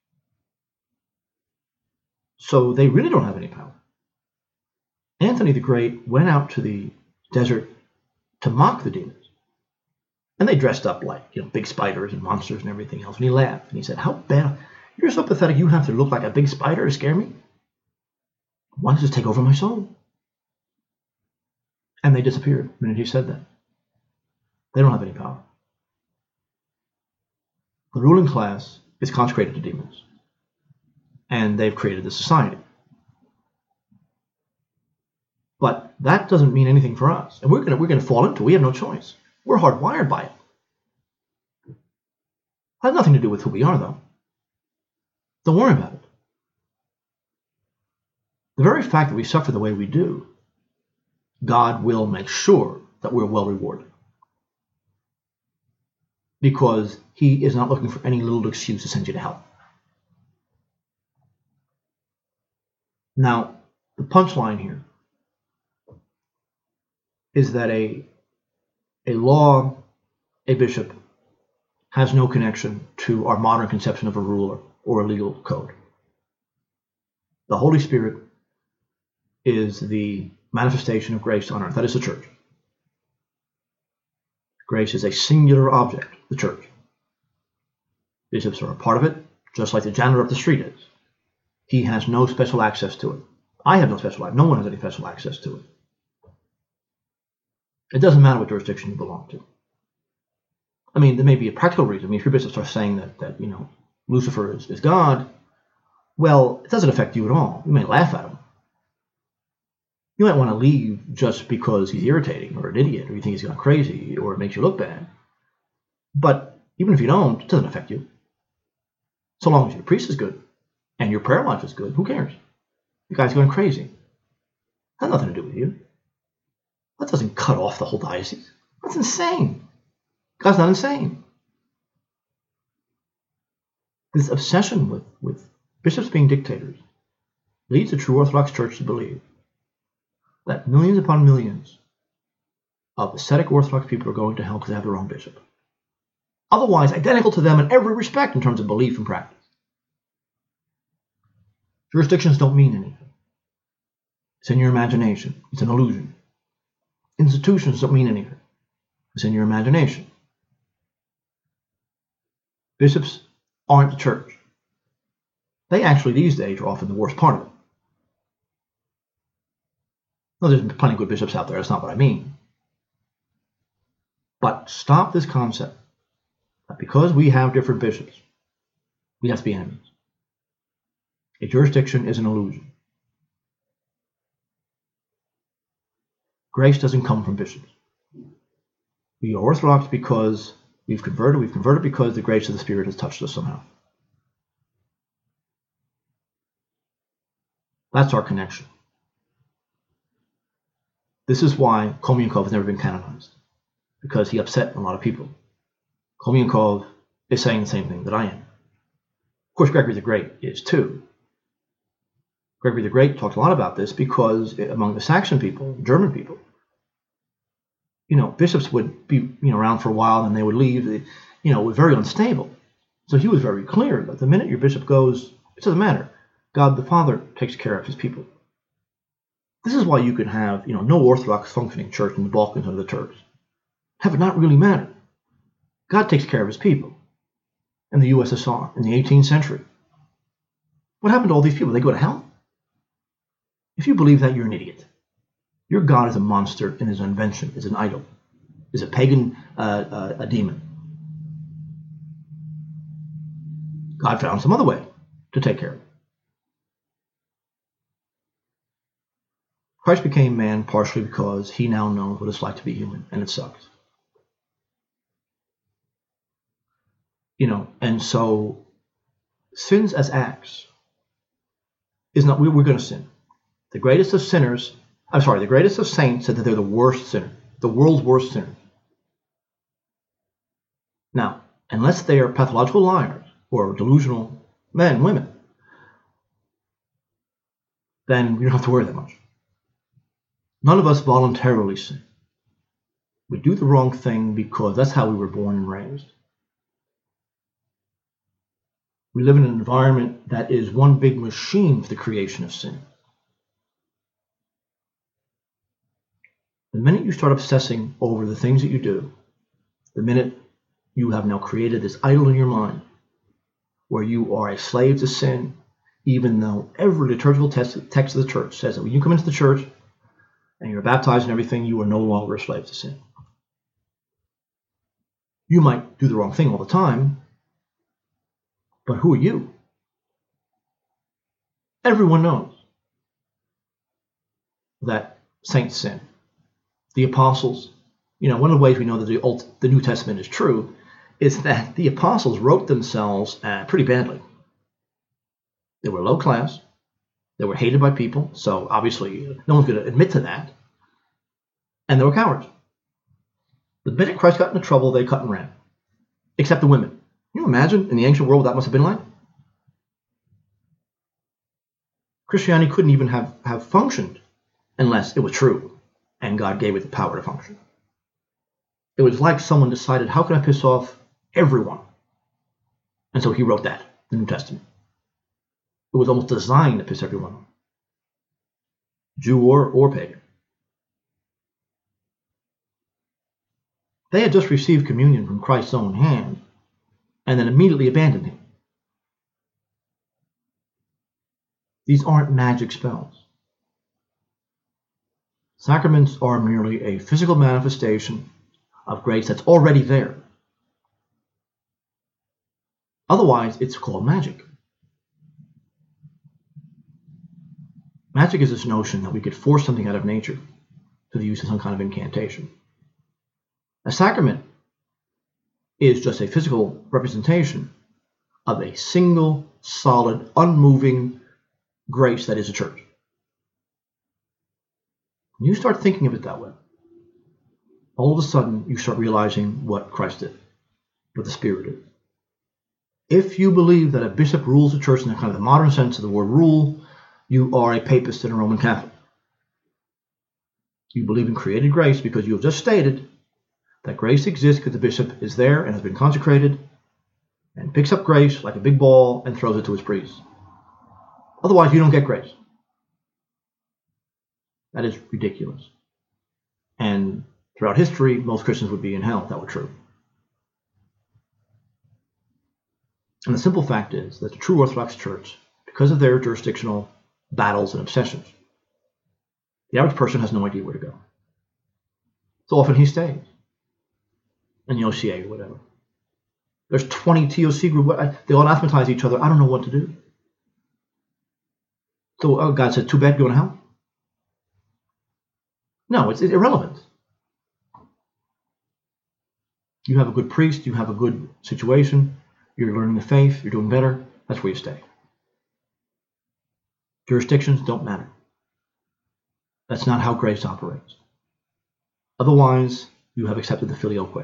Speaker 2: So they really don't have any power. Anthony the Great went out to the desert to mock the demons. And they dressed up like, big spiders and monsters and everything else. And he laughed. And he said, how bad? You're so pathetic you have to look like a big spider to scare me? Why don't you just take over my soul? And they disappeared the minute he said that. They don't have any power. The ruling class is consecrated to demons. And they've created this society. But that doesn't mean anything for us. And we're going to fall into it. We have no choice. We're hardwired by it. It has nothing to do with who we are, though. Don't worry about it. The very fact that we suffer the way we do, God will make sure that we're well rewarded. Because he is not looking for any little excuse to send you to hell. Now, the punchline here is that a law, a bishop, has no connection to our modern conception of a ruler or a legal code. The Holy Spirit is the manifestation of grace on earth. That is the church. Grace is a singular object, the church. Bishops are a part of it, just like the janitor up the street is. He has no special access to it. I have no special access. No one has any special access to it. It doesn't matter what jurisdiction you belong to. I mean, there may be a practical reason. I mean, if your bishop starts saying that Lucifer is God, well, it doesn't affect you at all. You may laugh at him. You might want to leave just because he's irritating or an idiot or you think he's gone crazy or it makes you look bad. But even if you don't, it doesn't affect you. So long as your priest is good and your prayer life is good, who cares? The guy's going crazy. It has nothing to do with you. That doesn't cut off the whole diocese. That's insane. God's not insane. This obsession with bishops being dictators leads the true Orthodox Church to believe that millions upon millions of ascetic Orthodox people are going to hell because they have the wrong bishop. Otherwise, identical to them in every respect in terms of belief and practice. Jurisdictions don't mean anything. It's in your imagination. It's an illusion. Institutions don't mean anything. It's in your imagination. Bishops aren't the church. They actually, these days, are often the worst part of it. No, there's plenty of good bishops out there. That's not what I mean. But stop this concept that because we have different bishops, we have to be enemies. A jurisdiction is an illusion. Grace doesn't come from bishops. We are Orthodox because we've converted. We've converted because the grace of the Spirit has touched us somehow. That's our connection. This is why Kolmyakov has never been canonized, because he upset a lot of people. Kolmyakov is saying the same thing that I am. Of course, Gregory the Great is too. Gregory the Great talked a lot about this because among the Saxon people, German people, bishops would be around for a while and they would leave. It was very unstable. So he was very clear that the minute your bishop goes, it doesn't matter. God the Father takes care of his people. This is why you could have no Orthodox functioning church in the Balkans under the Turks. Have it not really matter. God takes care of his people. In the USSR, in the 18th century. What happened to all these people? They go to hell? If you believe that, you're an idiot. Your God is a monster in his invention, is an idol, is a pagan, a demon. God found some other way to take care of it. Christ became man partially because he now knows what it's like to be human, and it sucks. And so sins as acts is not, we're going to sin. The greatest of saints said that they're the worst sinner, the world's worst sinner. Now, unless they are pathological liars or delusional men, women, then you don't have to worry that much. None of us voluntarily sin. We do the wrong thing because that's how we were born and raised. We live in an environment that is one big machine for the creation of sin. The minute you start obsessing over the things that you do, the minute you have now created this idol in your mind where you are a slave to sin, even though every liturgical text of the church says that when you come into the church and you're baptized and everything, you are no longer a slave to sin. You might do the wrong thing all the time, but who are you? Everyone knows that saints sin. The apostles, one of the ways we know that the New Testament is true is that the apostles wrote themselves pretty badly. They were low class. They were hated by people. So obviously, no one's going to admit to that. And they were cowards. The minute Christ got into trouble, they cut and ran. Except the women. Can you imagine in the ancient world what that must have been like? Christianity couldn't even have functioned unless it was true and God gave it the power to function. It was like someone decided, how can I piss off everyone? And so he wrote that, the New Testament. It was almost designed to piss everyone off, Jew or pagan. They had just received communion from Christ's own hand and then immediately abandoned him. These aren't magic spells. Sacraments are merely a physical manifestation of grace that's already there. Otherwise, it's called magic. Magic is this notion that we could force something out of nature through the use of some kind of incantation. A sacrament is just a physical representation of a single, solid, unmoving grace that is a church. When you start thinking of it that way, all of a sudden you start realizing what Christ did, what the Spirit is. If you believe that a bishop rules the church in the kind of the modern sense of the word rule, you are a papist and a Roman Catholic. You believe in created grace because you have just stated that grace exists because the bishop is there and has been consecrated and picks up grace like a big ball and throws it to his priests. Otherwise, you don't get grace. That is ridiculous. And throughout history, most Christians would be in hell if that were true. And the simple fact is that the true Orthodox Church, because of their jurisdictional battles and obsessions, the average person has no idea where to go. So often he stays in the OCA or whatever. There's 20 TOC groups. They all anathematize each other. I don't know what to do. So God said, too bad, going to hell? No, it's irrelevant. You have a good priest, you have a good situation, you're learning the faith, you're doing better, that's where you stay. Jurisdictions don't matter. That's not how grace operates. Otherwise, you have accepted the filioque.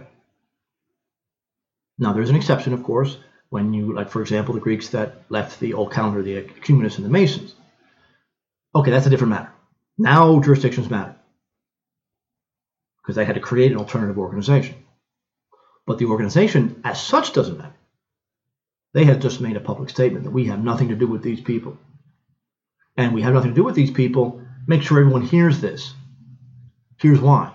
Speaker 2: Now, there's an exception, of course, when you, like, for example, the Greeks that left the old calendar, the Ecumenists and the Masons. Okay, that's a different matter. Now jurisdictions matter because they had to create an alternative organization. But the organization as such doesn't matter. They had just made a public statement that we have nothing to do with these people. And we have nothing to do with these people. Make sure everyone hears this. Here's why.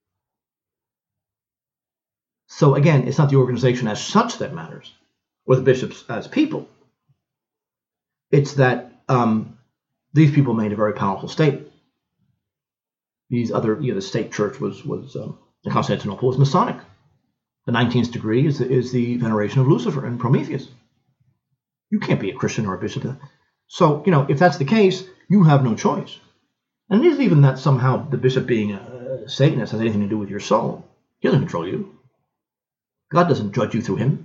Speaker 2: So again, it's not the organization as such that matters, or the bishops as people. It's that these people made a very powerful statement. These other, the state church was Constantinople was Masonic. The 19th degree is the veneration of Lucifer and Prometheus. You can't be a Christian or a bishop. So, if that's the case, you have no choice. And it isn't even that somehow the bishop being a Satanist has anything to do with your soul. He doesn't control you. God doesn't judge you through him.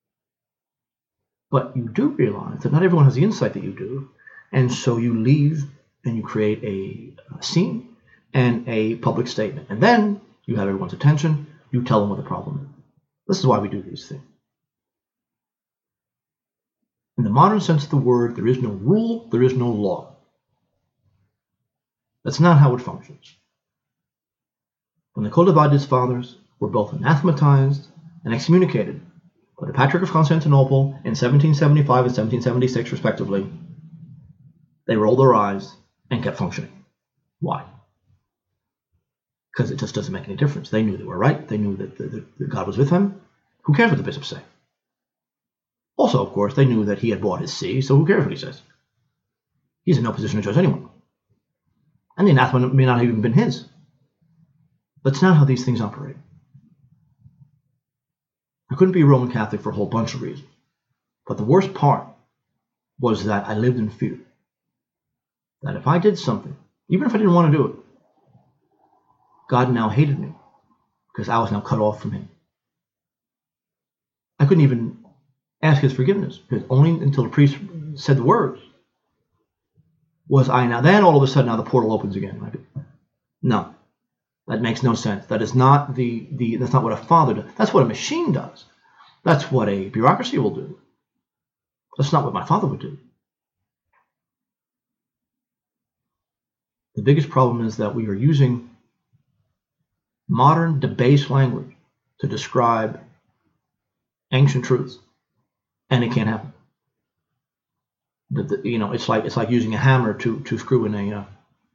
Speaker 2: But you do realize that not everyone has the insight that you do. And so you leave and you create a scene and a public statement. And then you have everyone's attention. You tell them what the problem is. This is why we do these things. In the modern sense of the word, there is no rule, there is no law. That's not how it functions. When the Kol Dabad's fathers were both anathematized and excommunicated by the Patriarch of Constantinople in 1775 and 1776, respectively, they rolled their eyes and kept functioning. Why? Because it just doesn't make any difference. They knew they were right. They knew that God was with them. Who cares what the bishops say? Also, of course, they knew that he had bought his see, so who cares what he says? He's in no position to judge anyone. And the anathema may not have even been his. That's not how these things operate. I couldn't be a Roman Catholic for a whole bunch of reasons. But the worst part was that I lived in fear. That if I did something, even if I didn't want to do it, God now hated me because I was now cut off from him. I couldn't even ask his forgiveness because only until the priest said the words was I now. Then all of a sudden now the portal opens again. No, that makes no sense. That is not that's not what a father does. That's what a machine does. That's what a bureaucracy will do. That's not what my father would do. The biggest problem is that we are using modern debased language to describe ancient truths, and it can't happen. It's like using a hammer to screw in a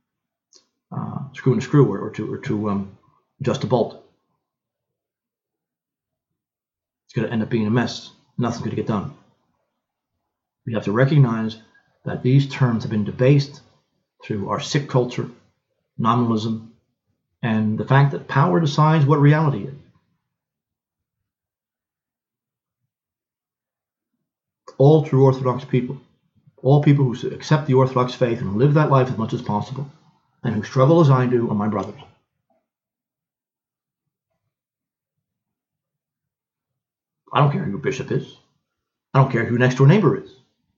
Speaker 2: screw or to adjust a bolt. It's going to end up being a mess. Nothing's going to get done. We have to recognize that these terms have been debased through our sick culture, nominalism, and the fact that power decides what reality is. All true Orthodox people, all people who accept the Orthodox faith and live that life as much as possible, and who struggle as I do, are my brothers. I don't care who your bishop is. I don't care who your next door neighbor is.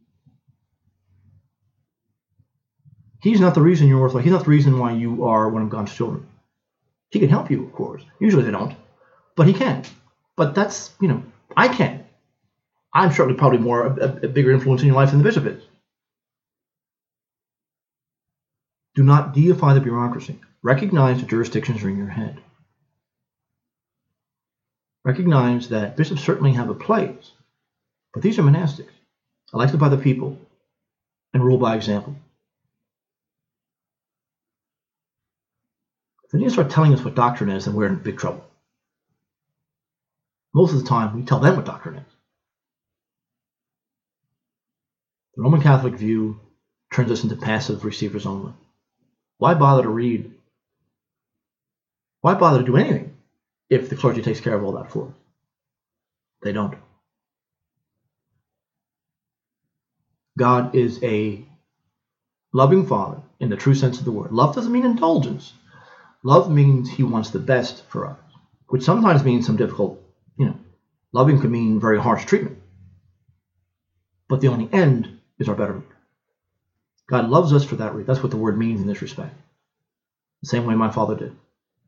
Speaker 2: He's not the reason you're Orthodox. He's not the reason why you are one of God's children. He can help you, of course. Usually they don't, but he can. But that's, I can. I'm certainly probably a bigger influence in your life than the bishop is. Do not deify the bureaucracy. Recognize the jurisdictions are in your head. Recognize that bishops certainly have a place, but these are monastics, elected by the people and ruled by example. If they need to start telling us what doctrine is, then we're in big trouble. Most of the time, we tell them what doctrine is. The Roman Catholic view turns us into passive receivers only. Why bother to read? Why bother to do anything if the clergy takes care of all that for us? They don't. God is a loving Father in the true sense of the word. Love doesn't mean indulgence. Love means he wants the best for us, which sometimes means some difficult, loving could mean very harsh treatment. But the only end is our betterment. God loves us for that reason. That's what the word means in this respect. The same way my father did.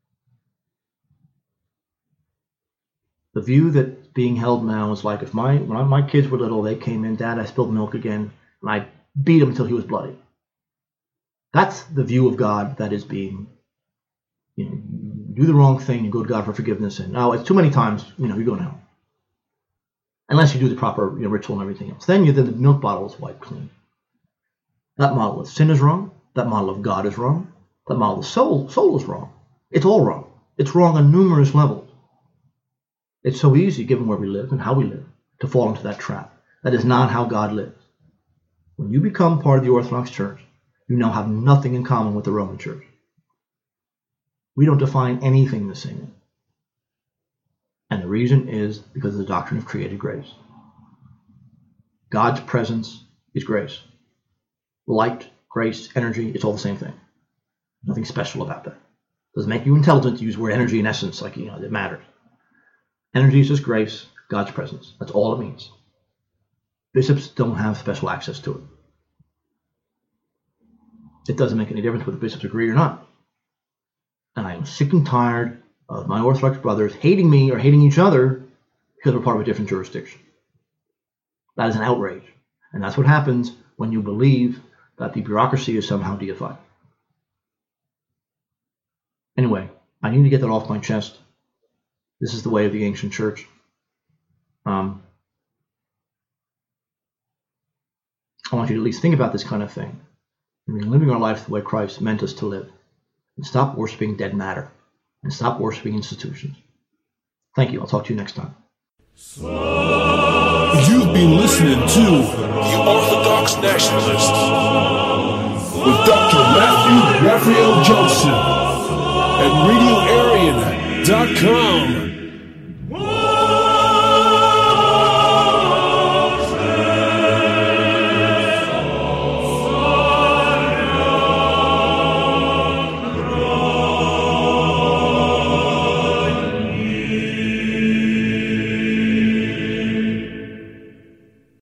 Speaker 2: The view that's being held now is like if when my kids were little, they came in, Dad, I spilled milk again, and I beat him until he was bloody. That's the view of God that is being, you do the wrong thing, you go to God for forgiveness, and it's too many times, you go to hell. Unless you do the proper ritual and everything else. Then the milk bottle is wiped clean. That model of sin is wrong. That model of God is wrong. That model of soul is wrong. It's all wrong. It's wrong on numerous levels. It's so easy, given where we live and how we live, to fall into that trap. That is not how God lives. When you become part of the Orthodox Church, you now have nothing in common with the Roman Church. We don't define anything the same. And the reason is because of the doctrine of created grace. God's presence is grace. Light, grace, energy, it's all the same thing. Nothing special about that. It doesn't make you intelligent to use the word energy in essence, it matters. Energy is just grace, God's presence. That's all it means. Bishops don't have special access to it. It doesn't make any difference whether bishops agree or not. And I am sick and tired of my Orthodox brothers hating me or hating each other because we're part of a different jurisdiction. That is an outrage. And that's what happens when you believe that the bureaucracy is somehow deified. Anyway, I need to get that off my chest. This is the way of the ancient church. I want you to at least think about this kind of thing. We're living our life the way Christ meant us to live. And stop worshiping dead matter. And stop worshiping institutions. Thank you. I'll talk to you next time.
Speaker 1: You've been listening to The Orthodox Nationalist with Dr. Matthew Raphael Johnson at RadioArian.com.